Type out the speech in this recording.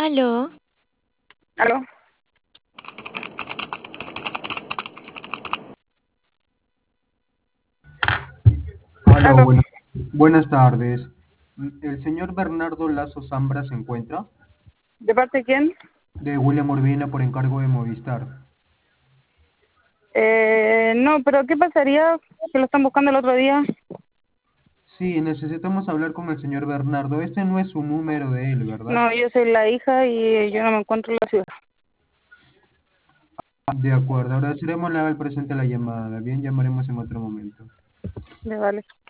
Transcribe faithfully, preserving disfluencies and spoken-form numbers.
Aló, ¿Aló? Aló, ¿Aló? buena- buenas tardes. ¿El señor Bernardo Lazo Zambra se encuentra? ¿De parte de quién? De William Urbina por encargo de Movistar. Eh, no, pero ¿qué pasaría que lo están buscando el otro día? Sí, necesitamos hablar con el señor Bernardo. Este no es su número de él, ¿verdad? No, yo soy la hija y yo no me encuentro en la ciudad. De acuerdo, agradeceremos le haga el presente la llamada. Bien, llamaremos en otro momento. Ya, vale.